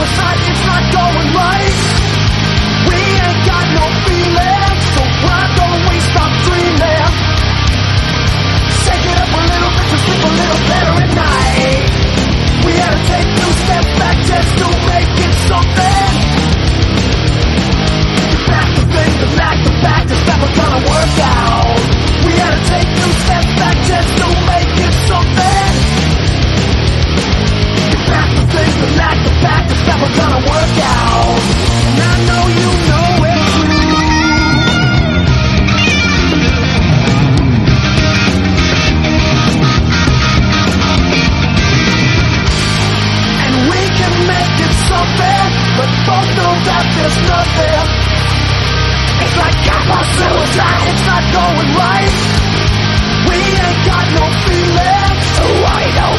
suicide, it's not going right. We ain't got no feelings, so why don't we stop dreaming? Shake it up a little bit to sleep a little better at night. We had to take 2 steps back just to make it something. The fact is never gonna work out. We had to take 2 steps back just to make it something. The fact is never gonna work out. And I know you know it too. And we can make it something, but both know that there's nothing. It's like capital suicide, it's not going right. We ain't got no feelings, so I know